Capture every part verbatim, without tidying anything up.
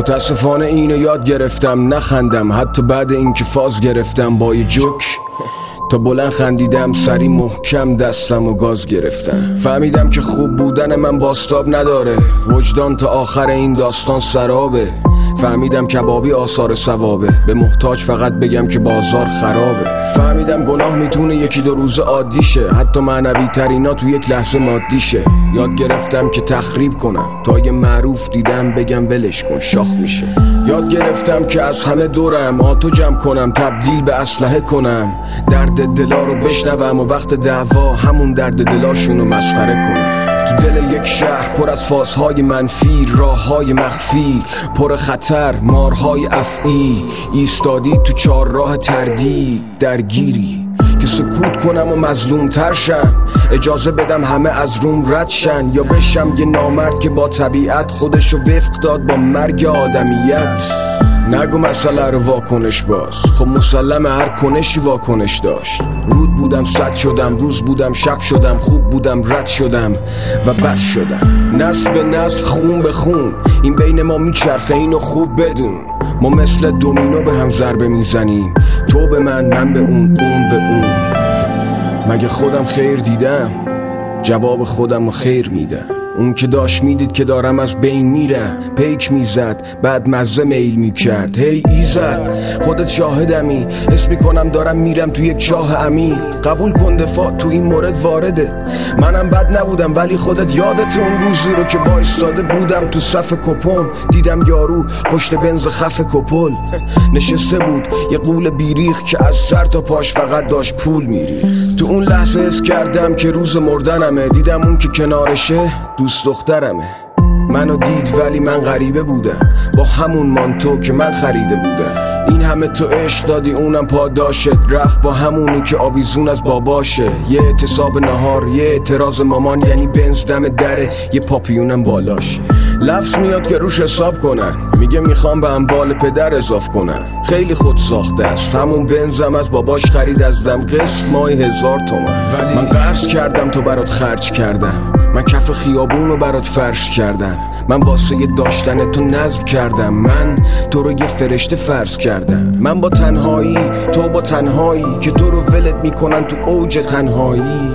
متاسفانه اینو یاد گرفتم نخندم، حتی بعد اینکه فاز گرفتم با یه جوک تا بلند خندیدم، سری محکم دستم و گاز گرفتم. فهمیدم که خوب بودن من باستاب نداره، وجدان تا آخر این داستان سرابه. فهمیدم کبابی آثار ثوابه، به محتاج فقط بگم که بازار خرابه. فهمیدم گناه میتونه یکی دو روز عادی شه، حتی معنوی ترینا تو یک لحظه مادی شه. یاد گرفتم که تخریب کنم تا اگه معروف دیدم بگم ولش کن شاخ میشه. یاد گرفتم که از همه دورم آتو جمع کنم، تبدیل به اسلحه کنم، درد دلا رو بشنوم و وقت دعوا همون درد دلاشونو مسخره کنم. تو دل یک شهر پر از فازهای منفی، راههای مخفی پر خطر، مارهای افعی، ایستادی تو چار راه تردید درگیری که سکوت کنم و مظلوم تر شم، اجازه بدم همه از روم رد شن، یا بشم یه نامرد که با طبیعت خودشو وفق داد با مرگ آدمیت. نگو مسئله رو واکنش باز، خب مسلمه هر کنشی واکنش داشت. رود بودم صد شدم، روز بودم شب شدم، خوب بودم رد شدم و بد شدم. نسل به نسل خون به خون این بین ما میچرخه، اینو خوب بدون. ما مثل دومینو به هم ضربه میزنیم، تو به من من به اون اون به اون. مگه خودم خیر دیدم؟ جواب خودم رو خیر میدم. اون که داشت میدید که دارم از بین میرم، پیک میزد بعد مزه میل میکرد. هی ایزد خودت شاهدمی، حس میکنم دارم میرم تو یک چاه عمیق. قبول کن دفاع تو این مورد وارده، منم بد نبودم ولی خودت یادت اون روزی رو که وایستاده بودم تو صف کپون، دیدم یارو پشت بنز خف کپل نشسته بود، یه قول بیریخ که از سر تا پاش فقط داشت پول میریخت. تو اون لحظه حس کردم که روز مردنمه، دیدم اون که کنارشه دوست دخترمه. منو دید ولی من غریبه بودم، با همون مانتو که من خریده بودم. این همه تو عشق دادی اونم پاداشت، رفت با همونی که آویزون از باباشه. یه اعتصاب نهار، یه اعتراض مامان، یعنی بنز دم دره، یه پاپیونم بالاشه. لفظ میاد که روش حساب کنن، میگه میخوام به اموال پدر اضاف کنن. خیلی خود ساخته است، همون بنزم از باباش خرید از دم، قسط ماهی هزار تومن. ولی من قرض کردم تو برات خرج کردم، من کف خیابون رو برات فرش کردم، من واسه داشتن تو نذر کردم، من تو رو یه فرشته فرض کردم. من با تنهایی تو با تنهایی که تو رو ولت میکنن تو اوج تنهایی.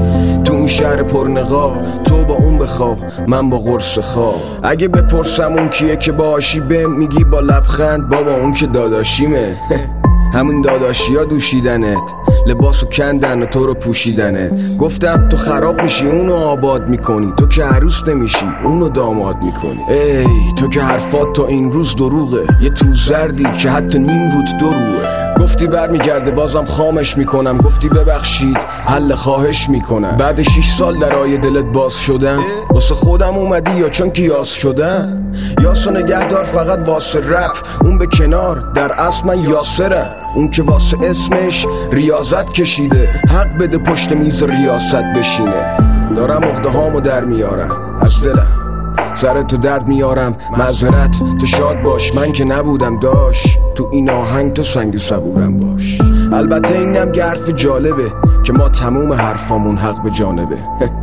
تو اون شهر پرنقاب تو با اون بخواب، من با قرص خواب. اگه بپرسم اون کیه که باشی بهم میگی با لبخند بابا اون که داداشیمه. همون داداشی ها دوشیدنت، لباسو کندن و تو رو پوشیدنت. گفتم تو خراب میشی اونو آباد میکنی، تو که عروس نمیشی اونو داماد میکنی. ای تو که حرفات تا این روز دروغه، یه تو زردی که حتی نیم روت دروغه. گفتی برمیگرده بازم خامش میکنم، گفتی ببخشید حل خواهش میکنم. بعد شیش سال در آیه دلت باز شدم، واسه خودم اومدی یا چون که یاس شدم؟ یاسو نگهدار فقط واسه رپ، اون به کنار در اصل من یاسرم. اون که واسه اسمش ریاضت کشیده، حق بده پشت میز ریاست بشینه. دارم عقده هامو در میارم از دلم، سر تو درد میارم معذرت، تو شاد باش من که نبودم داش، تو این آهنگ تو سنگ صبورم باش. البته اینم که حرف جالبه که ما تموم حرفامون حق به جانبه.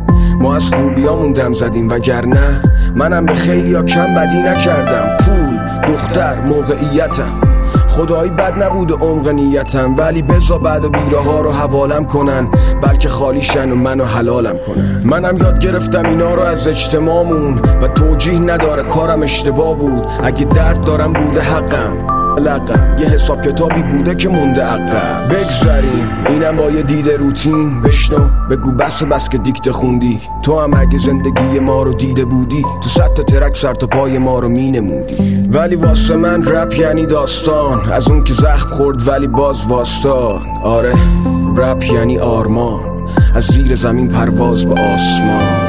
ما از خوبیامون دم زدیم وگرنه منم به خیلی ها کم بدی نکردم. پول، دختر، موقعیتم خدایی بد نبود عمق نیتم، ولی بزا بعد و بیره ها رو حوالم کنن، بلکه خالی شن و منو حلالم کنن. منم یاد گرفتم اینا رو از اجتماعمون و توجیه نداره کارم اشتباه بود. اگه درد دارم بوده حقم لقم، یه حساب کتابی بوده که مونده عقب. بگذاریم اینم با یه دیده روتین، بشنو بگو بس بس که دیکته خوندی. تو هم اگه زندگی ما رو دیده بودی، تو صد تا ترک سر تا پای ما رو می نمودی. ولی واسه من رپ یعنی داستان، از اون که زخم خورد ولی باز واسطان. آره رپ یعنی آرمان، از زیر زمین پرواز به آسمان.